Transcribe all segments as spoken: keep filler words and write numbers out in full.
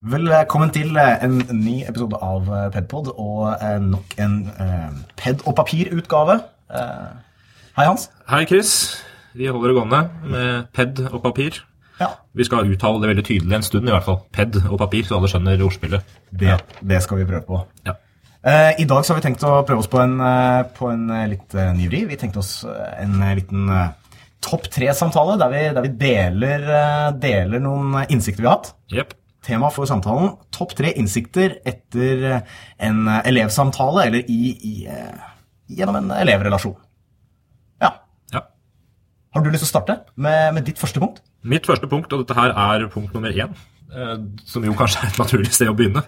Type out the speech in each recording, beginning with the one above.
Velkommen til en ny episode av PedPod, og nok en uh, ped- og papirutgave. Uh, hei Hans. Hei Chris. Vi holder det gående med ped og papir. Ja. Vi skal uttale det veldig tydelig en stund i hvert fall. Ped og papir, så alle skjønner ordspillet. Det, ja. det skal vi prøve på. Ja. Uh, I dag så har vi tenkt å prøve oss på en, uh, på en uh, litt uh, ny vri. Vi tenkte oss en uh, liten uh, topp tre-samtale, der vi, der vi deler, uh, deler noen innsikter vi har hatt. Jep. Tema for samtalen, topp tre innsikter etter en elevsamtale, eller i, i, gjennom en elevrelasjon. Ja. Ja. Har du lyst til å starte med, med ditt første punkt? Mitt første punkt, og dette her er punkt nummer én, eh, som jo kanskje er et naturlig sted å begynne.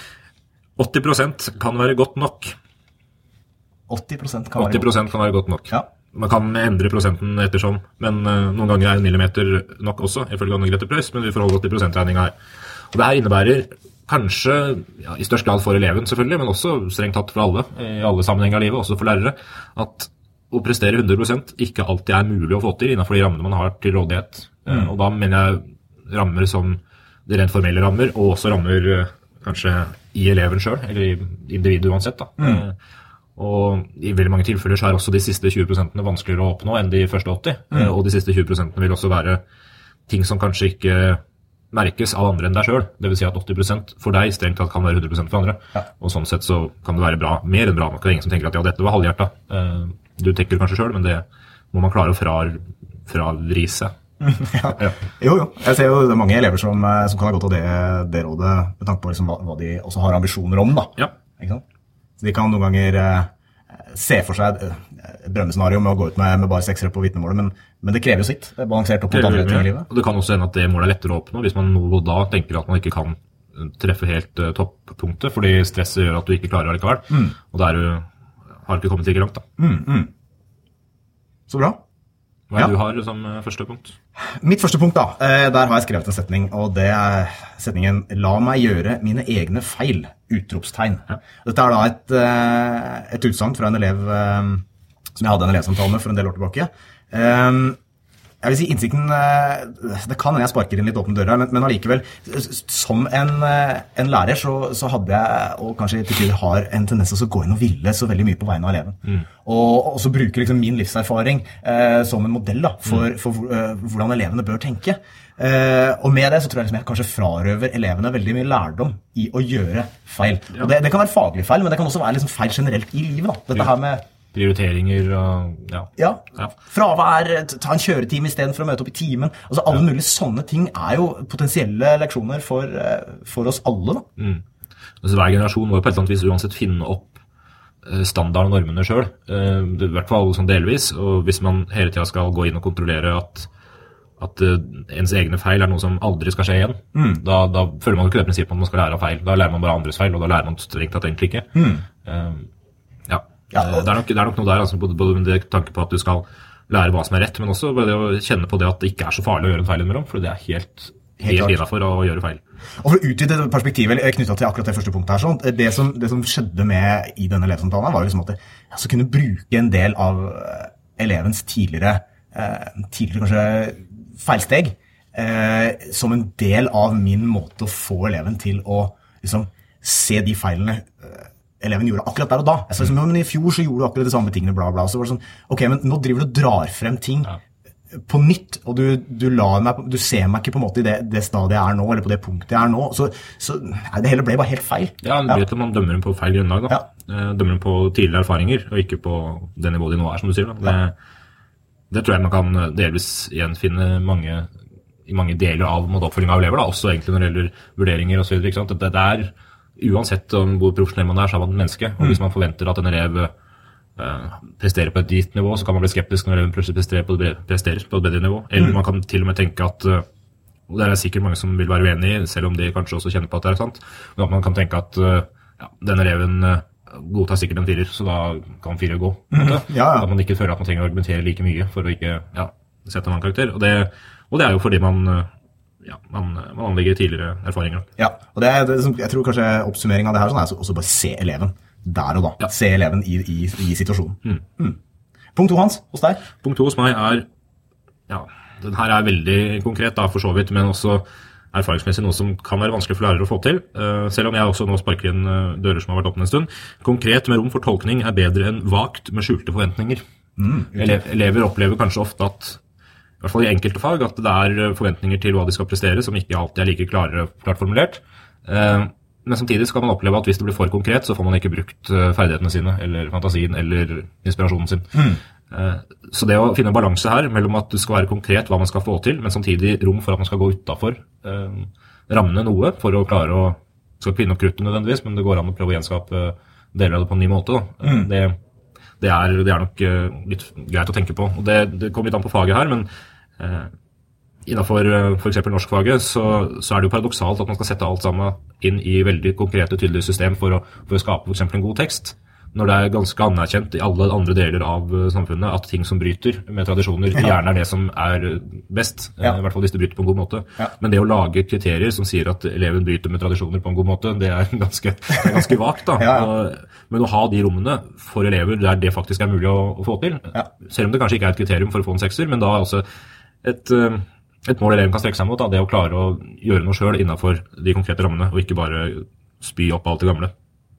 åtti prosent kan være godt nok. åtti prosent kan være åtti prosent kan være godt nok. Ja. Man kan endre prosenten ettersom, men uh, noen ganger er en millimeter nok også, ifølge Anne Grete Preus, men vi får holde åtti prosent-regning her. Og det her innebærer kanskje, ja, i størst grad for eleven selvfølgelig, men også strengt tatt for alle, i alle sammenhenger av livet, også for lærere, at å prestere hundre prosent ikke alltid er mulig å få til innenfor de rammene man har til rådighet. Mm. Og da mener jeg rammer som de rent formelle rammer, og også rammer uh, kanskje i eleven selv, eller i individet uansett da. Mm. Og i veldig mange tilfeller så er også de siste tjue prosentene vanskeligere å oppnå enn de første åtti. Mm. Og de siste tjue prosentene vil også være ting som kanskje ikke merkes av andre enn deg selv. Det vil si at åtti prosent for deg strengt tatt kan være hundre prosent for andre. Ja. Og sånn sett så kan det være bra, mer enn bra nok. Det er ingen som tenker at ja, dette var halvhjertet. Du tenker det kanskje selv, men det må man klare å fra, fravrise. Ja. Ja. Jo, jo. Jeg ser jo det er mange elever som, som kan ha godt av det, det rådet, med tanke på liksom hva, hva de også har ambisjoner om, da. Ja. Ikke sant? Så de kan noen ganger eh, se for seg et drømmescenario med å gå ut med, med bare seksere på vitnemålet, men, men det krever jo sitt. Det er balansert opp mot andre ting i livet. Og det kan også hende at det målet er lettere å oppnå hvis man nå da tenker at man ikke kan treffe helt uh, toppunktet, fordi stresset gjør at du ikke klarer allikevel. Mm. Og der du har ikke kommet like langt da. Mm, mm. Så bra. Hva er ja. du har som uh, første punkt? Mitt første punkt da, eh, der har jeg skrevet en setning, og det er setningen «La meg gjøre mine egne feil», utropstegn. Ja. Dette er da et, eh, et utsagn fra en elev eh, som jeg hadde en elevsamtale med for en del år tilbake. Eh, jeg vil si innsikten, eh, det kan jeg sparker inn litt åpne dører, men, men allikevel, som en, en lærer så, så hadde jeg, og kanskje til tider har en tendens til å gå inn og ville så veldig mye på vegne av eleven. Mm. Og, og så bruker liksom min livserfaring eh, som en modell da, for, mm. for uh, hvordan elevene bør tenke. Eh, og med det så tror jeg liksom jeg kanskje frarøver elevene veldig mye lærdom i å gjøre feil. Ja. Og det, det kan være faglig feil, men det kan også være liksom feil generelt i livet. Da. Dette her med prioriteringer og ja. Ja. Ja. Fravær, ta en kjøretime i stedet for å møte opp i timen. Altså alle ja. mulige sånne ting er jo potensielle leksjoner for, for oss alle da. Mm. Altså hver generasjon må jo på et eller annet vis uansett finne opp standard og normene selv. I hvert fall sånn delvis. Og hvis man hele tiden skal gå inn og kontrollere at, at ens egne feil er noe som aldri skal skje igjen, mm. da, da føler man jo ikke det prinsippet at man skal lære av feil. Da lærer man bare andres feil, og da lærer man strengt tatt egentlig ikke. Mm. Um, ja. Ja, det, er nok, det er nok noe der, altså, både, både med det tanke på at du skal lære hva som er rett, men også det å kjenne på det at det ikke er så farlig å gjøre en feil innimellom, for det er helt, helt innenfor å gjøre feil. Og for å utvide perspektivet knyttet til akkurat det første punktet her, sånn, det, som, det som skjedde med i denne elevsamtalen var jo liksom at jeg altså, kunne bruke en del av elevens tidligere, eh, tidligere kanskje feilsteg, eh, som en del av min måte å få eleven til å liksom, se de feilene eh, eleven gjorde akkurat der og da. Jeg sa liksom, men i fjor så gjorde du akkurat de samme tingene, bla bla. Så var det sånn, ok, men nå driver du og drar frem ting ja. på nytt, og du, du, lar meg, du ser meg ikke på en måte i det, det stadiet jeg er nå, eller på det punktet jeg er nå. Så, så nei, det hele ble bare helt feil. Ja, det blir at man dømmer dem på feil grunnlag da. Ja. Dømmer dem på tidligere erfaringer, og ikke på det nivået de nå er, som du sier da. Det, ja. det tror jeg man kan delvis gjenfinne mange, i mange deler av oppfølging av elever da, også egentlig når det gjelder vurderinger og så videre, ikke sant? Det, det er uansett om hvor profesjonell man er, så er man et menneske. Og hvis man forventer at en elev uh, presterer på et gitt nivå, så kan man bli skeptisk når eleven plutselig presterer på, et, presterer på et bedre nivå. Eller man kan til og med tenke at, uh, og det er sikkert mange som vil være uenige i, selv om de kanskje også kjenner på at det er sant, men at man kan tenke at uh, ja, den eleven uh, godtar sikkert en firer, så da kan firer gå. Mm, ja, ja. At man ikke føler at man trenger å argumentere like mye for å ikke ja, sette en annen karakter. Og det, og det er jo fordi man uh, Ja, man, man anlegger tidligere erfaringer. Ja, og det er, det, jeg tror kanskje oppsummeringen av det her sånn er også bare se eleven der og da. Ja. Se eleven i, i, i situasjonen. Mm. Mm. Punkt to, Hans, hos deg? Punkt to hos meg er, ja, den her er veldig konkret da, for så vidt, men også erfaringsmessig noe som kan være vanskelig for lærere å få til, selv om jeg også nå sparker inn dører som har vært åpne en stund. Konkret med rom for tolkning er bedre enn vagt med skjulte forventninger. Mm, Ele- elever opplever kanskje ofte at, i hvert fall i enkelte fag, at det er forventninger til hva de skal prestere som ikke alltid er like klare, klart formulert. Men samtidig skal man oppleve at hvis det blir for konkret, så får man ikke brukt ferdighetene sine, eller fantasien, eller inspirasjonen sin. Mm. Så det å finne en balanse her mellom at det skal være konkret hva man skal få til, men samtidig rom for at man skal gå utenfor eh, rammene noe for å klare å, skal ikke finne opp kruttet nødvendigvis, men det går an å prøve å gjenskape deler av det på en ny måte. Da. Mm. Det, det, er, det er nok uh, litt greit å tenke på, og det, det kommer litt an på faget her, men uh, innenfor uh, for eksempel norskfaget så, så er det jo paradoksalt at man skal sette alt sammen inn i veldig konkrete, tydelige system for å, for å skape for eksempel en god tekst. Når det er ganske anerkjent i alle andre deler av samfunnet at ting som bryter med tradisjoner ja. gjerne er det som er best, ja. i hvert fall hvis det bryter på en god måte. Ja. Men det å lage kriterier som sier at eleven bryter med tradisjoner på en god måte, det er ganske, det er ganske vagt. Da. Ja, ja. Men å ha de rommene for elever der det faktisk er mulig å, å få til, ja. selv om det kanskje ikke er et kriterium for å få en sekser, men da er også et, et mål eleven kan strekke seg mot, da, det å klare å gjøre noe selv innenfor de konkrete rammene, og ikke bare spy opp alt det gamle.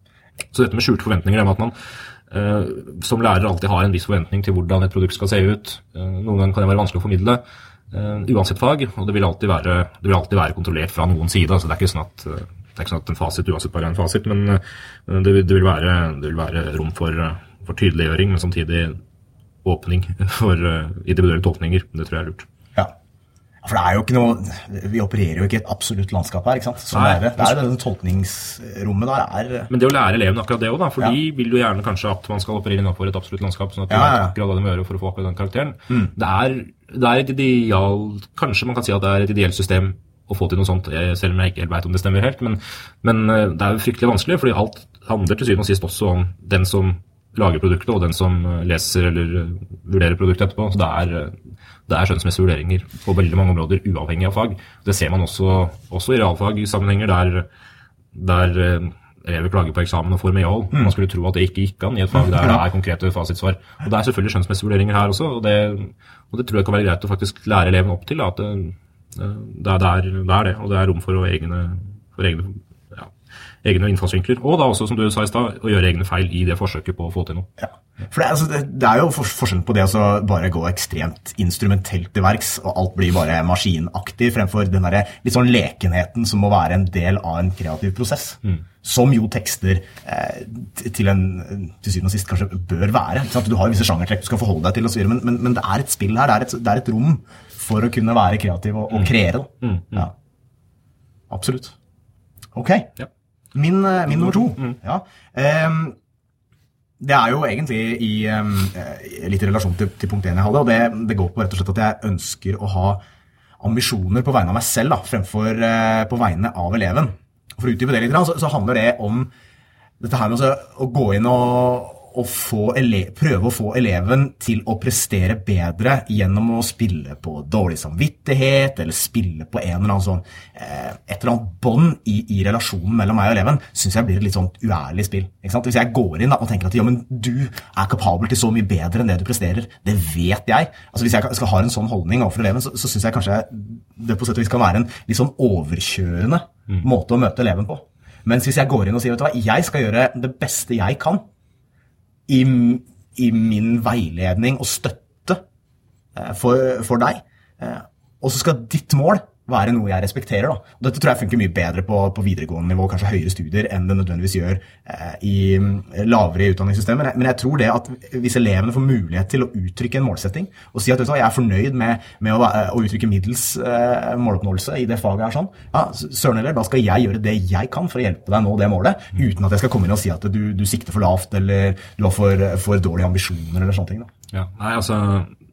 Så dette med skjulte forventninger er med at man eh, som lærer alltid har en viss forventning til hvordan et produkt skal se ut. Eh, noen ganger kan det være vanskelig å formidle, eh, uansett fag, og det vil alltid være, det vil alltid være kontrollert fra noen side. Altså det er ikke sånn at, det er ikke sånn at en fasit uansett bare er en fasit, men eh, det, det, vil være, det vil være rom for, for tydeliggjøring, men samtidig åpning for uh, individuelle tolkninger. Det tror jeg er lurt. Ja. For det er jo ikke noe, vi opererer jo ikke et absolutt landskap her, ikke sant? Så Nei, det er, det er det tolkningsrommet der er... Men det å lære eleven akkurat det også da, for ja. de vil jo gjerne kanskje at man skal operere innenfor et absolutt landskap, sånn at de ja, ja. vet akkurat hva de må gjøre for å få akkurat den karakteren. Mm. Det, er, det er et ideal, kanskje man kan si at det er et ideelt system å få til noe sånt, selv om jeg ikke helt vet om det stemmer helt, men, men det er jo fryktelig vanskelig, fordi alt handler til syvende og sist også om den som lager produktet, og den som leser eller vurderer produktet etterpå. Så det er, det er skjønnsmessige vurderinger på veldig mange områder, uavhengig av fag. Det ser man også, også i realfag-sammenhenger, der, der elever klager på eksamen og får medhold. Mm. Man skulle tro at det ikke gikk an i et fag der det er konkrete fasitsvar. Og det er selvfølgelig skjønnsmessige vurderinger her også, og det, og det tror jeg kan være greit å faktisk lære eleven opp til, at det, det, det, er, det er det, og det er rom for egne, for egne egne innfallsvinkler, og da også, som du sa i sted, å gjøre egne feil i det forsøket på å få til noe. Ja, for det, altså, det, det er jo for, forskjellen på det å bare gå ekstremt instrumentelt til verks, og alt blir bare maskinaktig, fremfor den der litt sånn lekenheten som må være en del av en kreativ prosess, mm. som jo tekster eh, til en, til syvende og sist kanskje bør være. Ikke sant? Du har jo visse sjangertrekk du skal forholde deg til, og så videre, men, men, men det er et spill her, det er et, det er et rom for å kunne være kreativ og, og kreere. Mm. Mm. Ja. Absolutt. Ok. Ja. Min, min nummer to, mm. ja. Um, det er jo egentlig i um, litt i relasjon til, til punkt en jeg hadde, og det, det går på rett og slett at jeg ønsker å ha ambisjoner på vegne av meg selv, da, fremfor uh, på vegne av eleven. For å utdype det litt, så, så handler det om dette her med å, å gå inn og, og få ele- prøve å få eleven til å prestere bedre gjennom å spille på dårlig samvittighet, eller spille på en eller annen sånn, eh, et eller annet bånd i, i relasjonen mellom meg og eleven, synes jeg blir et litt sånn uærlig spill. Ikke sant? Hvis jeg går inn da, og tenker at ja, men du er kapabel til så mye bedre enn det du presterer, det vet jeg. Altså hvis jeg skal ha en sånn holdning overfor eleven, så, så synes jeg kanskje det på sett og vis kan være en litt sånn overkjørende mm. måte å møte eleven på. Mens hvis jeg går inn og sier, vet du hva, jeg skal gjøre det beste jeg kan, I, i min veiledning og støtte eh, for, for deg. Eh, og så skal ditt mål være noe jeg respekterer. Da. Og dette tror jeg funker mye bedre på, på videregående nivå, kanskje høyere studier, enn det nødvendigvis gjør eh, i lavere utdanningssystemer. Men jeg tror det at hvis elevene får mulighet til å uttrykke en målsetting, og si at jeg er fornøyd med, med å, å uttrykke middels eh, måloppnåelse i det faget her sånn, ja, søren heller, da skal jeg gjøre det jeg kan for å hjelpe deg nå det målet, uten at jeg skal komme inn og si at du, du sikter for lavt, eller du har for, for dårlige ambisjoner, eller sånne ting. Da. Ja, nei, altså...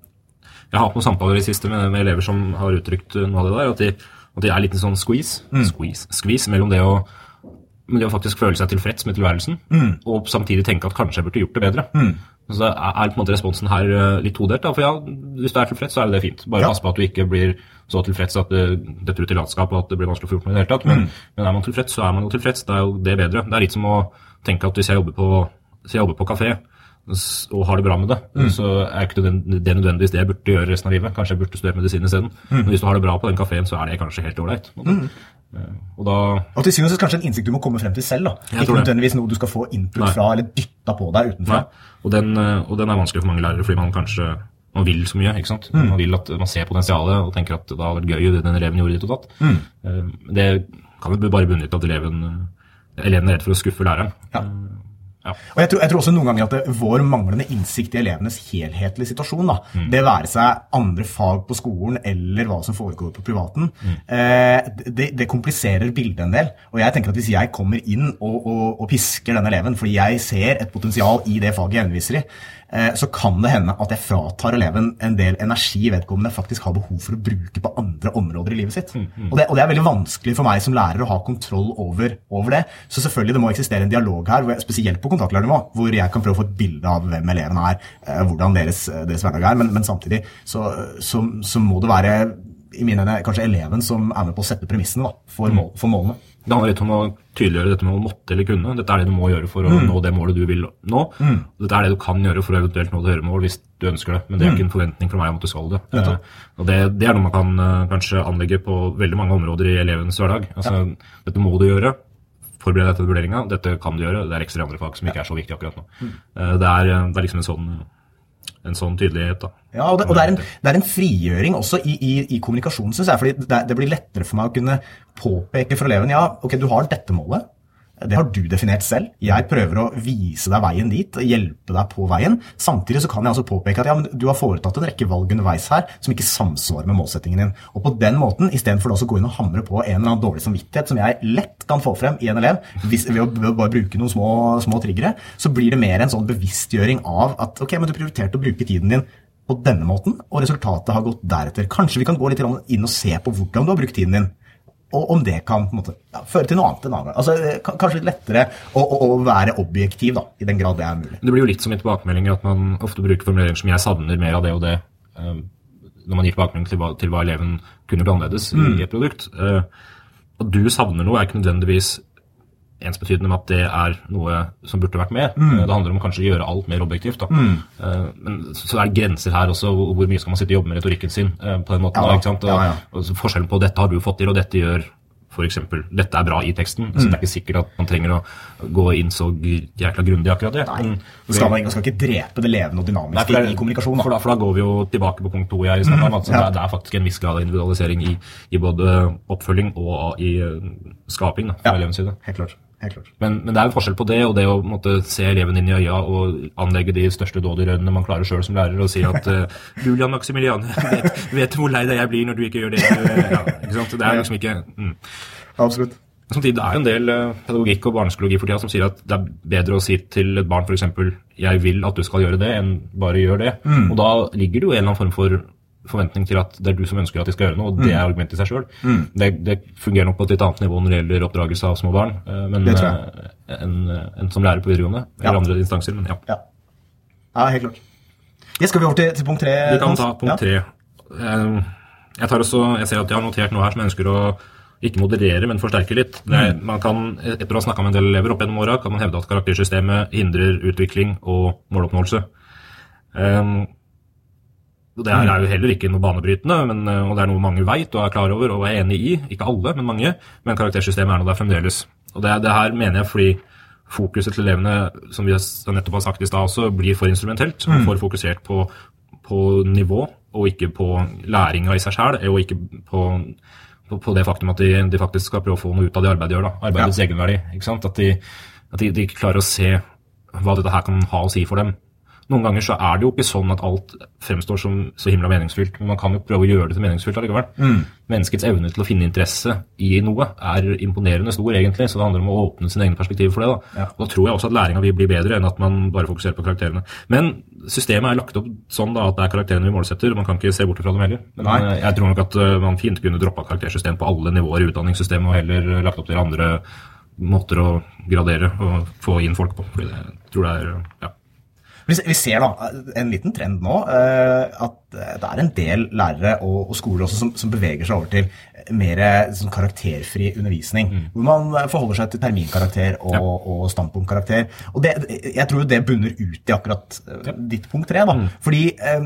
Jeg har hatt noen samtaler i siste med, med elever som har uttrykt noe av det der, at de, at de er litt en sånn squeeze, mm. squeeze, squeeze mellom det å, det å faktisk føle seg tilfreds med tilværelsen, mm. og samtidig tenke at kanskje jeg burde gjort det bedre. Mm. Så er, er på en måte responsen her litt todelt, da, for ja, hvis du er tilfreds, så er det fint. Bare ja. pass på at du ikke blir så tilfreds at det detter ut i latskap, og at det blir vanskelig å få gjort noe i det hele tatt, men, mm. men er man tilfreds, så er man jo tilfreds, det er jo det bedre. Det er litt som å tenke at hvis jeg jobber på, hvis jeg jobber på kafé, og har det bra med det, mm. så er ikke det, det nødvendigvis det jeg burde gjøre resten av livet. Kanskje jeg burde studere medisin i stedet. Mm. Men hvis du har det bra på den kaféen, så er det kanskje helt ålreit. Mm. Og, da... og til syvende så er det kanskje en innsikt du må komme frem til selv, da. Ikke nødvendigvis noe du skal få input Nei. Fra eller dytta på deg utenfra. Og den, og den er vanskelig for mange lærere, fordi man kanskje man vil så mye, ikke sant? Mm. Man vil at man ser potensialet og tenker at det har vært gøy det den eleven gjorde ditt og datt. Mm. Det kan jo bare bunne ut at eleven, eleven er redd for å skuffe læreren. Ja. Ja. Og jeg tror, jeg tror også noen ganger at det, vår manglende innsikt i elevenes helhetlige situasjon, da, mm. det være seg andre fag på skolen eller hva som foregår på privaten, mm. eh, det, det kompliserer bildet en del. Og jeg tenker at hvis jeg kommer inn og, og, og pisker den eleven, fordi jeg ser et potensial i det faget jeg underviser i, eh, så kan det hende at jeg fratar eleven en del energi vedkommende faktisk har behov for å bruke på andre områder i livet sitt. Mm. Mm. Og, det, og det er veldig vanskelig for meg som lærer å ha kontroll over, over det. Så selvfølgelig det må eksistere en dialog her, spesielt på kontaktlærernivå, hvor jeg kan prøve å få et bilde av hvem eleven er, eh, hvordan deres, deres hverdag er, men, men samtidig så, så, så må det være i mine øyne kanskje eleven som er med på å sette premissene da, for, mål, for målene. Det handler litt om å tydeliggjøre dette med å måtte eller kunne. Dette er det du må gjøre for å mm. nå det målet du vil nå. Mm. Dette er det du kan gjøre for å eventuelt nå det høyremål hvis du ønsker det, men det er ikke en forventning fra meg om at du skal det. Uh, og det, det er noe man kan uh, kanskje anlegge på veldig mange områder i elevens hverdag. Altså, ja. Dette må du gjøre. Forberede deg til vurderingen. Dette kan du gjøre. Det er ekstra andre fag som ikke er så viktig akkurat nå. Mm. Uh, det, er, det er liksom en sånn, en sånn tydelighet da. Ja, og det, og det, er, en, det er en frigjøring også i, i, i kommunikasjon, synes jeg, fordi det, det blir lettere for meg å kunne påpeke for eleven, ja, ok, du har dette målet, det har du definert selv. Jeg prøver å vise deg veien dit, hjelpe deg på veien. Samtidig så kan jeg også påpeke at ja, men du har foretatt en rekke valg underveis her som ikke samsvarer med målsettingen din. Og på den måten, i stedet for å gå inn og hamre på en eller annen dårlig samvittighet som jeg lett kan få frem i en elev, hvis, ved, å, ved å bare bruke noen små, små triggere, så blir det mer en sånn bevisstgjøring av at ok, men du prioriterte å bruke tiden din på denne måten, og resultatet har gått deretter. Kanskje vi kan gå litt inn og se på hvordan du har brukt tiden din, og om det kan på en måte, ja, føre til noe annet enn annen. Altså, kanskje litt lettere å, å, å være objektiv, da, i den grad det er mulig. Det blir jo litt som i tilbakemeldinger at man ofte bruker formuleringer som jeg savner mer av det og det, um, når man gir tilbakemelding til hva, til hva eleven kunne gjort annerledes mm. i et produkt. Uh, og du savner noe er ikke nødvendigvis ensbetydende med at det er noe som burde vært med. Mm. Det handler om å kanskje gjøre alt mer objektivt. Da. Mm. Uh, men så er det grenser her også, hvor mye skal man sitte og jobbe med retorikken sin uh, på den måten. Ja, da, ikke sant? Og, ja, ja. Og forskjellen på dette har du fått til, og dette gjør for eksempel, dette er bra i teksten, mm. så det er ikke sikkert at man trenger å gå inn så jækla grundig akkurat det. Nei, man skal, man skal ikke drepe det levende og dynamiske Nei, i kommunikasjon. For da, for da går vi jo tilbake på punkt to jeg snakket om, altså, mm. ja. det, er, det er faktisk en viss grad av individualisering i, i både oppfølging og i uh, skaping da, fra ja. elevens side. Helt klart. Helt klart. Men, men det er en forskjell på det, og det å måtte se eleven inn i øya og anlegge de største dådyrødene man klarer selv som lærer, og si at uh, Julian Maximilian, vet, vet hvor lei deg jeg blir når du ikke gjør det. Ja, ikke sant? Det er liksom ikke... Mm. Absolutt. Samtidig det er jo en del uh, pedagogikk og barnepsykologi for tida som sier at det er bedre å si til et barn for eksempel, jeg vil at du skal gjøre det, enn bare gjør det. Mm. Og da ligger det jo en eller annen form for forventning til at det er du som ønsker at de skal gjøre noe, og det er argumentet i seg selv. Mm. Det, det fungerer nok på et litt annet nivå når det gjelder oppdragelse av små barn, men en, en som lærer på videregående, eller ja. andre instanser, men ja. Ja, ja helt klart. Jeg skal vi over til, til punkt tre? Vi kan ta punkt tre. Ja. Jeg tar også, jeg ser at jeg har notert noe her som jeg ønsker å ikke moderere, men forsterke litt. Det, mm. Man kan, etter å ha snakket med en del elever opp gjennom året, kan man hevde at karaktersystemet hindrer utvikling og måloppnåelse. Um, Det er jo heller ikke noe banebrytende, men, og det er noe mange vet og er klar over og er enig i. Ikke alle, men mange. Men karaktersystemet er noe der fremdeles. Og det, det her mener jeg fordi fokuset til elevene, som vi nettopp har sagt i sted også, blir for instrumentelt. Mm. For fokusert på, på nivå, og ikke på læringa i seg selv, og ikke på, på, på det faktum at de, de faktisk skal prøve å få noe ut av det arbeidet de gjør. Da. Arbeidets ja. egenverdi. Ikke sant? At, de, at de, de ikke klarer å se hva dette her kan ha å si for dem. Noen ganger så er det jo ikke sånn at alt fremstår som så himla meningsfylt, men man kan jo prøve å gjøre det til meningsfylt allikevel. Mm. Menneskets evne til å finne interesse i noe er imponerende stor egentlig, så det handler om å åpne sin egen perspektiv for det. Da. Ja. Og da tror jeg også at læringa vil bli bedre enn at man bare fokuserer på karakterene. Men systemet er lagt opp sånn da at det er karakterene vi målsetter, og man kan ikke se bort fra dem heller. Men Nei. jeg tror nok at man fint kunne droppa karaktersystem på alle nivåer i utdanningssystemet, og heller lagt opp til andre måter å gradere og få inn folk på, fordi det, jeg tror det er, ja. Vi ser da en liten trend nå, at det er en del lærere og skoler også som, som beveger seg over til mer sånn karakterfri undervisning, mm. hvor man forholder seg til terminkarakter og, ja. og standpunktkarakter. Og det, jeg tror det bunner ut i akkurat ditt punkt tre, da. Mm. Fordi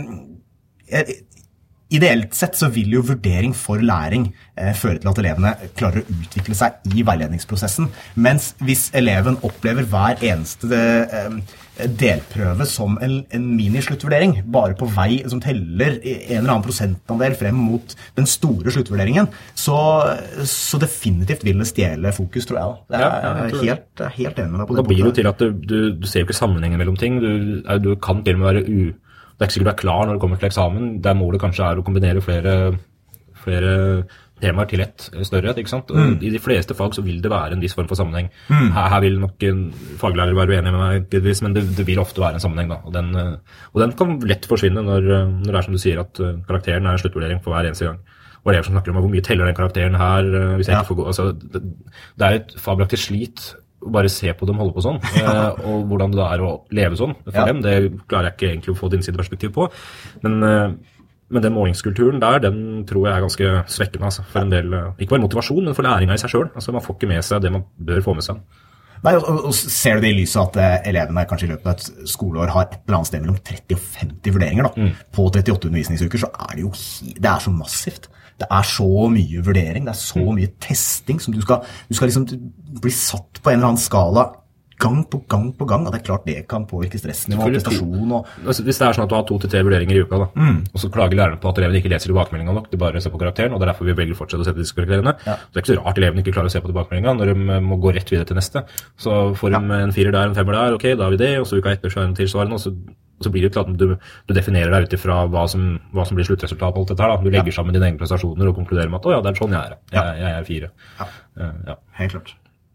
eh, ideelt sett så vil jo vurdering for læring eh, føre til at elevene klarer å utvikle seg i veiledningsprosessen, mens hvis eleven opplever hver eneste eh, delprøve som en, en mini-sluttvurdering, bare på vei som teller en eller annen prosentandel frem mot den store sluttvurderingen, så, så definitivt vil det stjele fokus, tror jeg. Det er, ja, ja, jeg helt, jeg er helt enig med deg på det. Da blir det jo til at du, du, du ser jo ikke sammenhengen mellom ting. Du, du kan til og med være u... Det er ikke sikkert du er klar når du kommer til eksamen. Der målet kanskje er å kombinere flere, flere temaer til ett større, ikke sant? Og mm. i de fleste fag så vil det være en viss form for sammenheng. Mm. Her, her vil nok en faglærer være uenig med meg, men det, det vil ofte være en sammenheng da. Og den, og den kan lett forsvinne når, når det er som du sier at karakteren er en sluttvurdering for hver eneste gang. Og elever som snakker om hvor mye teller den karakteren her, hvis jeg ja. ikke får gå. Altså, det, det er et fabelaktig slit å bare se på dem holde på sånn, eh, og hvordan det er å leve sånn for ja. dem, det klarer jeg ikke egentlig å få et innsideperspektiv på. Men, eh, men den målingskulturen der, den tror jeg er ganske svekkende, altså, for en del, ikke bare motivasjon, men for læringa i seg selv. Altså, man får ikke med seg det man bør få med seg. Nei, og, og ser du det i lyset at eh, elevene kanskje i løpet av et skoleår har et eller annet sted mellom tretti og femti vurderinger da, mm. på trettiåtte undervisningsuker, så er det jo, det er så massivt. Det er så mye vurdering, det er så mye testing som du skal, du skal liksom bli satt på en eller annen skala gang på gang på gang, og det er klart det kan påvirke stressnivå og prestasjon. Og... Altså, hvis det er sånn at du har to til tre vurderinger i uka, da, mm. og så klager læreren på at elevene ikke leser tilbakemeldingen nok, de bare ser på karakteren, og det er derfor vi velger å fortsette å sette disse karakterene. Ja. Så det er ikke så rart elevene ikke klarer å se på tilbakemeldingen når de må gå rett videre til neste. Så får de ja. en firer der, en femmer der, ok, da har vi det, og så uka etter så er det en tilsvarende, og så Og så blir det til at du, du definerer deg ut ifra hva som, hva som blir sluttresultatet på alt dette her. Da. Du legger ja. sammen dine egne prestasjoner og konkluderer med at å ja, det er sånn jeg er. Jeg, ja. jeg er fire. Ja. Uh, ja. Helt klart.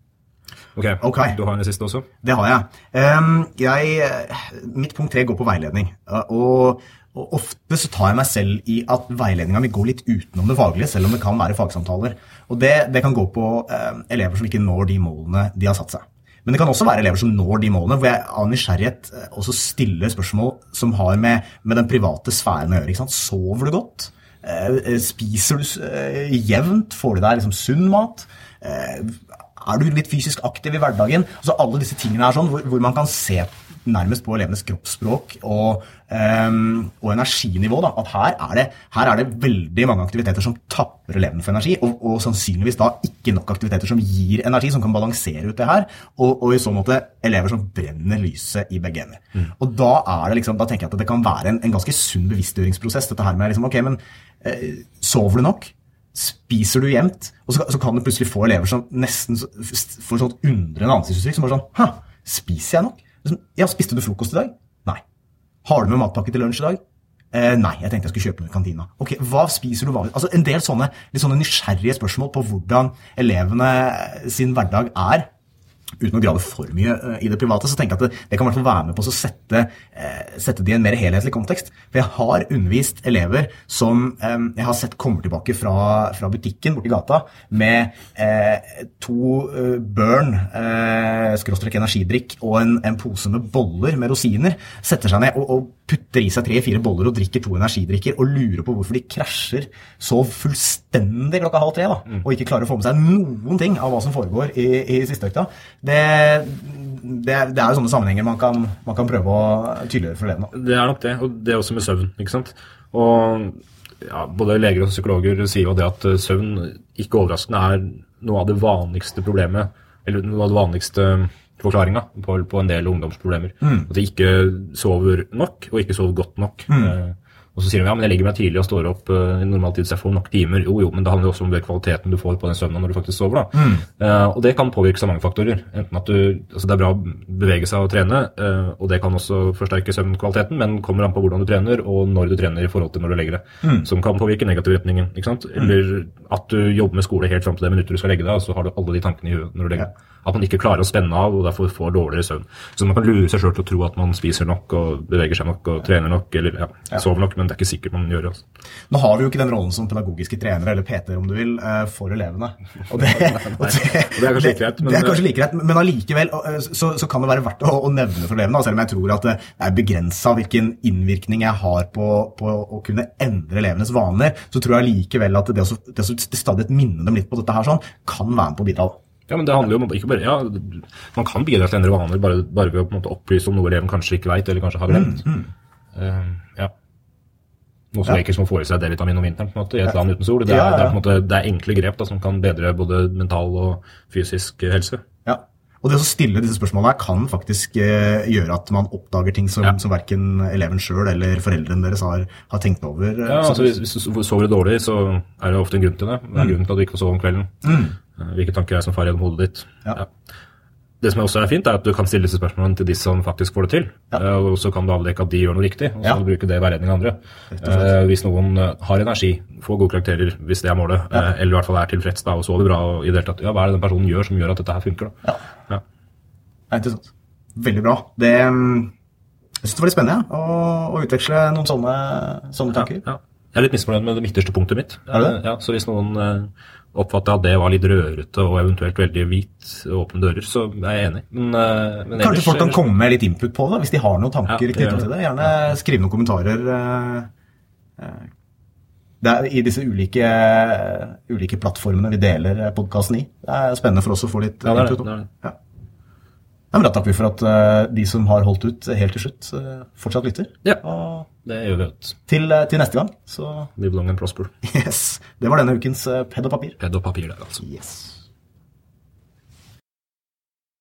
Ok, okay. Du har en siste også? Det har jeg. Um, jeg mitt punkt tre går på veiledning. Uh, og, og ofte så tar jeg meg selv i at veiledninga mi går litt utenom det faglige, selv om det kan være fagsamtaler. Og det, det kan gå på uh, elever som ikke når de målene de har satt seg. Men det kan også være elever som når de målene, hvor jeg av nysgjerrighet også stiller spørsmål som har med, med den private sfæren å gjøre. Ikke sant? Sover du godt? Eh, spiser du eh, jevnt? Får du deg liksom sunn mat? Eh, er du litt fysisk aktiv i hverdagen? Altså alle disse tingene er sånn, hvor, hvor man kan se nærmest på elevenes kroppsspråk og, um, og energinivå. Da. At her er, det, her er det veldig mange aktiviteter som tapper elevene for energi, og, og sannsynligvis da ikke nok aktiviteter som gir energi, som kan balansere ut det her, og, og i så måte elever som brenner lyset i begge ender. Mm. Og da, er det liksom, da tenker jeg at det kan være en, en ganske sunn bevisstgjøringsprosess, dette her med liksom, ok, men eh, sover du nok? Spiser du jevnt? Og så, så kan du plutselig få elever som nesten får sånn undrende ansiktsuttrykk, som bare sånn, «Hæ, spiser jeg nok?» Ja, spiste du frokost i dag? Nei. Har du med matpakke til lunsj i dag? Eh, nei, jeg tenkte jeg skulle kjøpe noe i kantina. Ok, hva spiser du vanlig? Altså en del sånne, litt sånne nysgjerrige spørsmål på hvordan elevene sin hverdag er, uten å grave for mye uh, i det private, så tenker jeg at det, det kan i hvert fall være med på å sette, uh, sette det i en mer helhetlig kontekst. For jeg har undervist elever som um, jeg har sett kommer tilbake fra, fra butikken borti gata med uh, to uh, burn, uh, skråstrek energidrikk og en, en pose med boller med rosiner, setter seg ned og, og putter i seg tre-fire boller og drikker to energidrikker og lurer på hvorfor de krasjer så fullstendig klokka halv tre da, mm. og ikke klarer å få med seg noen ting av hva som foregår i, i siste økta. Det, det, det er jo sånne sammenhenger man kan, man kan prøve å tydeliggjøre for elevene. Det er nok det, og det er også med søvn, ikke sant? Og ja, både leger og psykologer sier jo det at søvn ikke overraskende er noe av det vanligste problemet, eller noe av det vanligste forklaringa på, på en del ungdomsproblemer. Mm. At de ikke sover nok, og ikke sover godt nok. Mm. Eh, og så sier de, ja, men jeg legger meg tidlig og står opp uh, i normal tid, så jeg får nok timer. Jo, jo, men det handler jo også om det kvaliteten du får på den søvnen når du faktisk sover, da. Mm. Uh, og det kan påvirke så mange faktorer. Enten at du, altså det er bra å bevege seg og trene, uh, og det kan også forsterke søvnkvaliteten, men kommer an på hvordan du trener, og når du trener i forhold til når du legger det. Mm. Som kan påvirke negativ retningen, ikke sant? Eller at du jobber med skole helt frem til det minuttet du skal legge deg, og så har du alle de tankene i huet når du legger deg. At man ikke klarer å spenne av, og derfor får dårligere søvn. Så man kan lure seg selv til å tro at man spiser nok, og beveger seg nok, og trener nok, eller ja, ja. sover nok, men men det er ikke sikkert man gjør det. Altså. Nå har vi jo ikke den rollen som pedagogiske trenere, eller P T-er om du vil, for elevene. Og det, og det, det er kanskje like greit. Men, det er kanskje like greit, men allikevel så, så kan det være verdt å, å nevne for elevene, selv om jeg tror at det er begrenset hvilken innvirkning jeg har på, på å kunne endre elevenes vaner, så tror jeg likevel at det å, det å stadig minne dem litt på dette her sånn, kan være med på å bidra. Ja, men det handler jo om ikke bare, ja, man kan bidra til å endre vaner bare, bare ved å på en måte opplyse om noe eleven kanskje ikke vet, eller kanskje har glemt. Mm, mm. Uh, ja. Noe som ja. Leker som får i seg D-vitamin om vinteren, på en måte, i et land uten sol. Det er, ja, ja. Det er, på en måte, det er enkle grep da, som kan bedre både mental og fysisk helse. Ja, og det å stille disse spørsmålene her kan faktisk eh, gjøre at man oppdager ting som, ja. Som hverken eleven selv eller foreldrene deres har, har tenkt over. Ja, altså hvis, hvis du sover dårlig, så er det ofte en grunn til det. Det er mm. grunnen til at du ikke får sove om kvelden. Mm. Hvilke tanker er som farer gjennom hodet ditt. Ja. Ja. Det som også er fint er at du kan stille disse spørsmålene til de som faktisk får det til. Ja. Og så kan du avdekke at de gjør noe riktig, og så ja. Bruke det i veiledning av andre. Eh, hvis noen har energi, får gode karakterer, hvis det er målet, ja. eh, eller i hvert fall er tilfreds da, og sover bra, og i det hele tatt, ja, hva er det den personen gjør som gjør at dette her funker da? Ja. Ja. Det er interessant. Veldig bra. Det, jeg synes det var litt spennende å, å utveksle noen sånne, sånne tanker. Ja. Ja. Jeg er litt misfornøyd med det midterste punktet mitt. Er det? Ja, så hvis noen eh, oppfatter at det var litt rørete og eventuelt veldig hvit åpne dører, så er jeg enig. Men, men kanskje ellers, folk kan komme med litt input på det, hvis de har noen tanker ja, knyttet til det. Gjerne skrive noen kommentarer det er i disse ulike, ulike plattformene vi deler podcasten i. Det er spennende for oss å få litt ja, det er input. Det, det er det. Ja. Ja, men da takker vi for at de som har holdt ut helt til slutt fortsatt lytter. Ja, det gjør vi ut. Til, til neste gang. Så... Live long and prosper. Yes, det var denne ukens Ped og papir. Ped og papir der, altså. Yes.